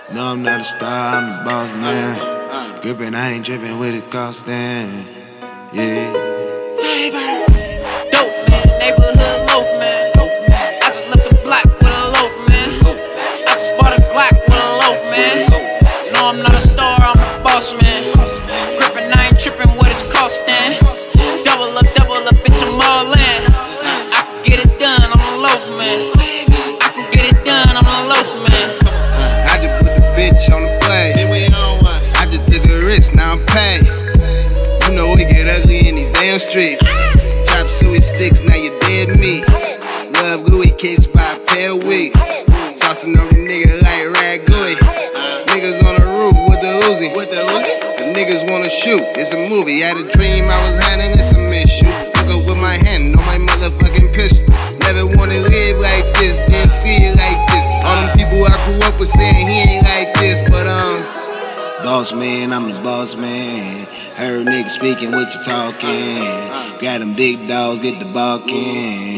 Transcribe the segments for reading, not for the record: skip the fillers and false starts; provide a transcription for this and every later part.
No, I'm not a star, I'm the boss man. Grippin', I ain't trippin' with it costin'. Yeah. Dope man, neighborhood loaf man. I just left the block with a loaf man. I just bought a Glock with a loaf man. No, I'm not a star, I'm the boss man. Grippin', I ain't trippin' what it's costin'. Double up, bitch, I'm all in. I can get it done, I'm a loaf man. I can get it done, I'm a loaf man. I just put the bitch on the play. I just took a risk, now I'm paid. You know we get ugly in these damn streets. Chop suey sticks, now you dead meat. Love gooey kicks by a pair of week. Saucing on the nigga like rag gooey. Niggas on the roof with the Uzi. The niggas wanna shoot, it's a movie. Had a dream I was handling some issues. Look up with my hand on my motherfucking pistol. Never wanna live like this, didn't see it like this. All them people I grew up with saying he ain't like this, but boss man, I'm the boss man. Heard niggas speaking, what you talking? Got them big dogs, get the barking.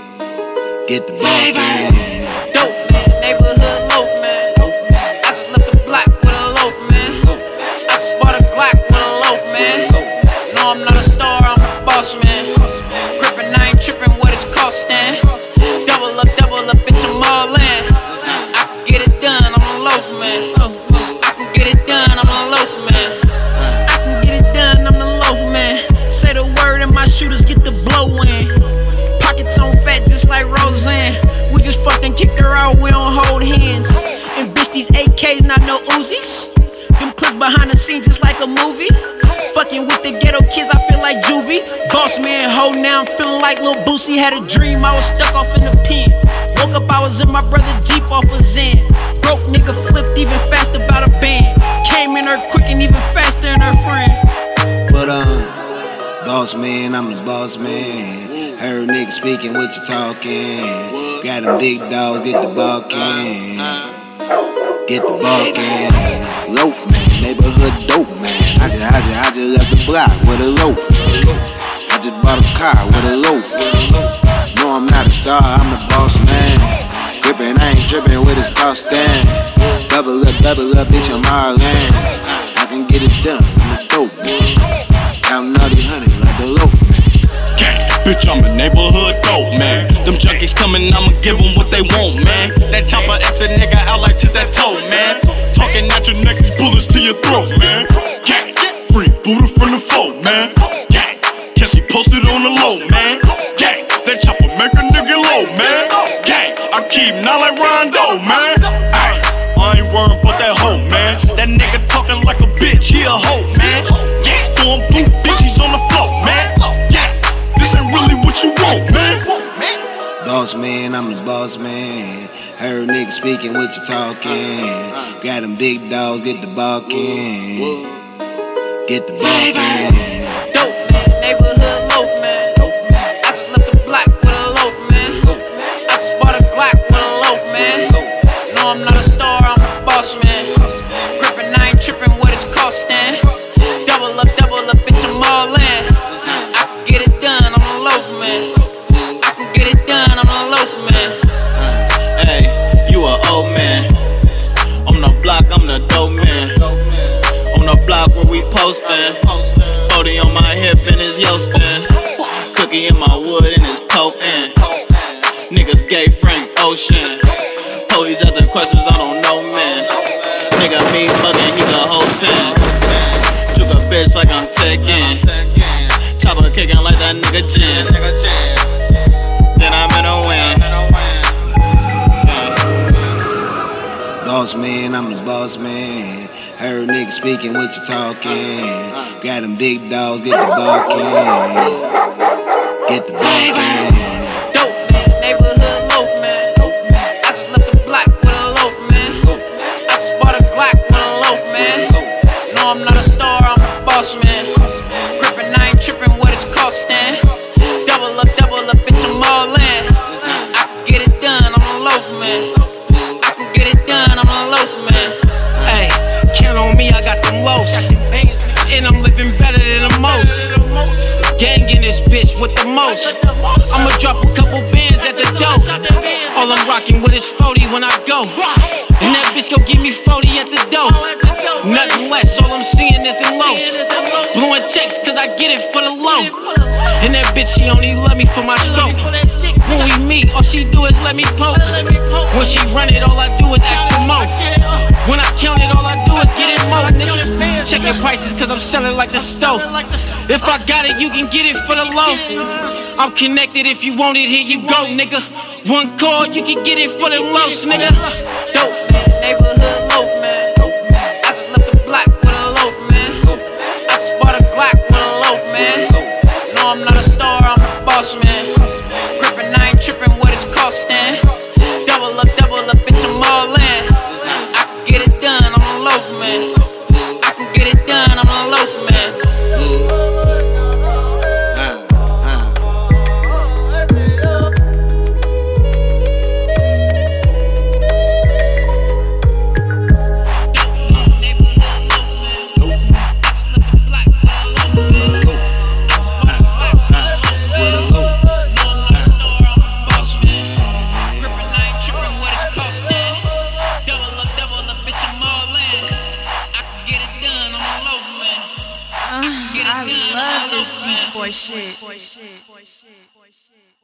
Get the barking. Dope man, neighborhood loaf man. I just left the block with a loaf man. I just bought a Glock with a loaf man. No, I'm not a star, I'm a boss man. Grippin', I ain't trippin' what it's costin'. Double up, bitch, I'm all in. I can get it done, I'm a loaf man. I can get it done, I'm a loaf man. I can get it done, I'm the loaf man. Say the word and my shooters get the blow in. Pockets on fat just like Roseanne. We just fucking kicked her out, we don't hold hands. And bitch, these AKs not no Uzis. Them push behind the scenes just like a movie. Fucking with the ghetto kids, I feel like Juvie. Boss man, ho, now I'm feeling like Lil Boosie. Had a dream, I was stuck off in the pen. Woke up, I was in my brother's Jeep off of Zen. Broke nigga flipped even faster about a band. Came in her quick and even faster than her friend. But boss man, I'm the boss man. Heard niggas speaking, what you talking? Got them big dogs, get the barking. Get the barking. Loaf man, neighborhood dope man. I just left the block with a loaf. I just bought a car with a loaf. No, I'm not a star, I'm the boss man. Grippin', I ain't trippin' with his costin'. Double up, bitch, I'm all in. I can get it done, I'm the dope man. I'm naughty honey like the loaf man. Gang, bitch, I'm a neighborhood dope man. Them junkies coming, I'ma give them what they want, man. That chopper X a nigga out like tit-that-toe, man. Talking at your neck, these bullets to your throat, man. Gang, free Buddha from the foe, man. Gang, catch me posted on the low, man. Gang, that chopper make a nigga low, man. Gang, I keep not like Rondo, man. Ay, I ain't worried about that hoe, man. That nigga talking like a bitch, he a hoe, man. Yeah, throwing blue bitches on the floor, man. Yeah, this ain't really what you want, man. Boss man, I'm the boss man. Heard niggas speaking, what you talking? Got them big dogs, get the barking. Get the barking. Dope man, neighborhood loaf man. I just left the block with a loaf man. I just bought a Glock with a loaf man. No, I'm not a star, I'm a boss man. Grippin', I ain't trippin' what it's costin'. Double up, bitch, I'm all in. I can get it done, I'm a loaf man. I can get it done, I'm a loaf man. Hey, you a old man. On the block, I'm the dope man. On the block where we postin'. 40 on my hip and it's yoastin'. Cookie in my wood and it's potent. Niggas gay Frank Ocean. Police asking questions, I don't know, man. Nigga me fucking, he the whole 10. Juke a bitch like I'm Tekken. Chopper kicking like that nigga Jin. Then I'm in a win. Boss man, I'm the boss man. Heard niggas speaking, what you talking? Got them big dogs, get the barking. Get the barking. Dope man, neighborhood loaf man. I just left the block with a loaf man. I just bought a Glock with a loaf man. No, I'm not a star, I'm a boss man. Grippin', I ain't trippin' what it's costin'. Double up, bitch, I'm all in. I can get it done, I'm a loaf man. I can get it done, I'm a loaf man. Hey, count on me, I got them loafs. And I'm living better than the most. Gang in this bitch with the most. I'ma drop a couple bands at the door. All I'm rocking Working with his 40 when I go. And that bitch gon' give me 40 at the door. Nothing less, all I'm seeing is the lows. Blowing checks cause I get it for the low. And that bitch, she only love me for my stroke. When we meet, all she do is let me poke. When she run it, all I do is ask for more. When I count it, all I do is get it more. Check your prices cause I'm selling like the stove. If I got it, you can get it for the low. I'm connected, if you want it, here you go, nigga. One call, you can get it for the lows, nigga. Dope man, neighborhood loaf man. I just left the block with a loaf man. I just bought a Glock with a loaf man. No, I'm not a star, I'm a boss man. Grippin', I ain't trippin' what it's costin'. Double up, bitch, I'm all in. I can get it done, I'm a loaf man. I can get it done, I'm a loaf man. I love this Beach Boy shit.